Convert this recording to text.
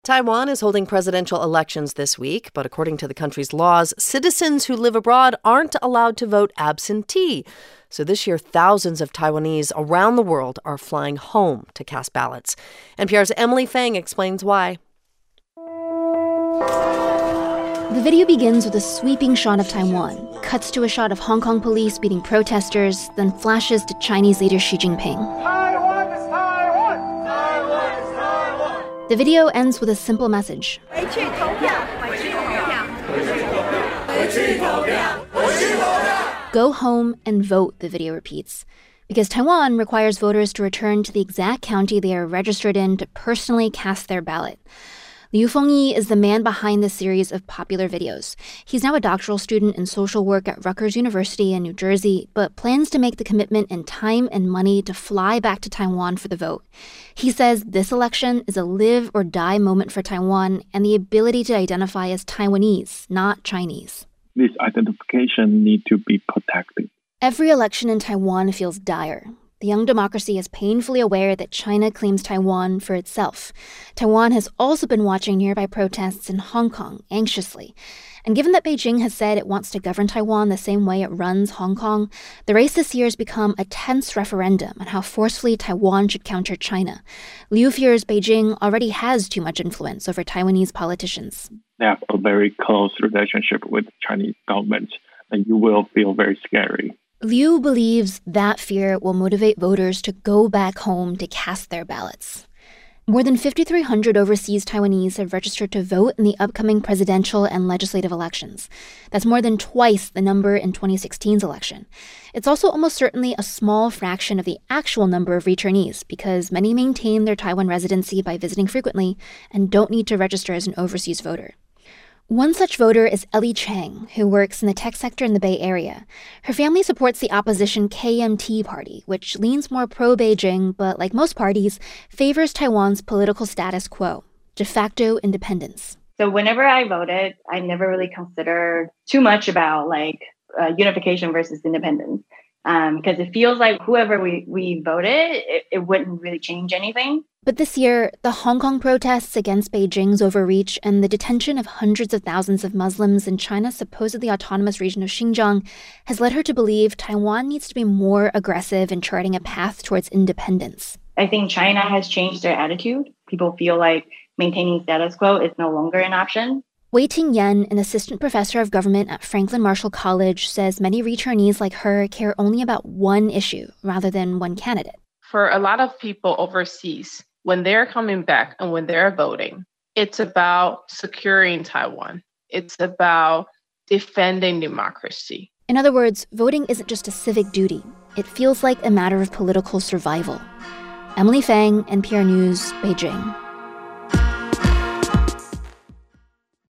Taiwan is holding presidential elections this week, but according to the country's laws, citizens who live abroad aren't allowed to vote absentee. So this year, thousands of Taiwanese around the world are flying home to cast ballots. NPR's Emily Feng explains why. The video begins with a sweeping shot of Taiwan, cuts to a shot of Hong Kong police beating protesters, then flashes to Chinese leader Xi Jinping. Taiwan is Taiwan! Taiwan is Taiwan! The video ends with a simple message. Go home and vote, the video repeats. Because Taiwan requires voters to return to the exact county they are registered in to personally cast their ballot. Liu Fengyi is the man behind this series of popular videos. He's now a doctoral student in social work at Rutgers University in New Jersey, but plans to make the commitment in time and money to fly back to Taiwan for the vote. He says this election is a live or die moment for Taiwan and the ability to identify as Taiwanese, not Chinese. This identification needs to be protected. Every election in Taiwan feels dire. The young democracy is painfully aware that China claims Taiwan for itself. Taiwan has also been watching nearby protests in Hong Kong anxiously. And given that Beijing has said it wants to govern Taiwan the same way it runs Hong Kong, the race this year has become a tense referendum on how forcefully Taiwan should counter China. Liu fears Beijing already has too much influence over Taiwanese politicians. They have a very close relationship with the Chinese government, and you will feel very scary. Liu believes that fear will motivate voters to go back home to cast their ballots. More than 5,300 overseas Taiwanese have registered to vote in the upcoming presidential and legislative elections. That's more than twice the number in 2016's election. It's also almost certainly a small fraction of the actual number of returnees because many maintain their Taiwan residency by visiting frequently and don't need to register as an overseas voter. One such voter is Ellie Chang, who works in the tech sector in the Bay Area. Her family supports the opposition KMT party, which leans more pro-Beijing, but like most parties, favors Taiwan's political status quo, de facto independence. So whenever I voted, I never really considered too much about unification versus independence. Because it feels like whoever we voted, it wouldn't really change anything. But this year, the Hong Kong protests against Beijing's overreach and the detention of hundreds of thousands of Muslims in China's supposedly autonomous region of Xinjiang has led her to believe Taiwan needs to be more aggressive in charting a path towards independence. I think China has changed their attitude. People feel like maintaining status quo is no longer an option. Wei-Ting Yen, an assistant professor of government at Franklin Marshall College, says many returnees like her care only about one issue rather than one candidate. For a lot of people overseas, when they're coming back and when they're voting, it's about securing Taiwan. It's about defending democracy. In other words, voting isn't just a civic duty. It feels like a matter of political survival. Emily Feng, NPR News, Beijing.